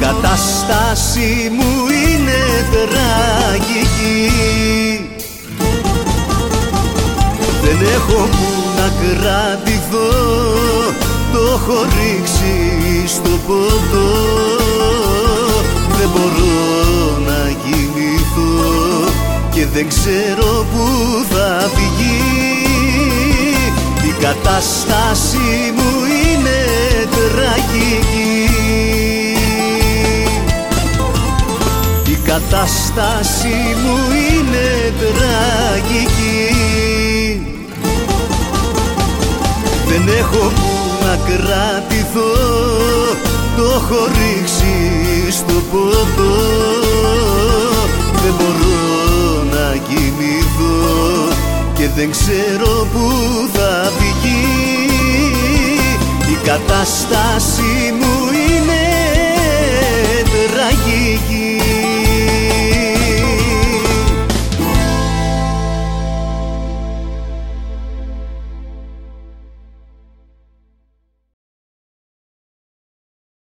κατάσταση μου είναι τραγική. Δεν έχω που να κρατηθώ, το έχω ρίξει στο ποτό. Δεν μπορώ να κοιμηθώ και δεν ξέρω που θα πηγεί. Η κατάσταση μου είναι τραγική. Η κατάσταση μου είναι τραγική. Δεν έχω που να κρατηθώ, το έχω ρίξει στο ποτό. Δεν μπορώ να κοιμηθώ και δεν ξέρω που θα πηγεί. Η κατάσταση μου είναι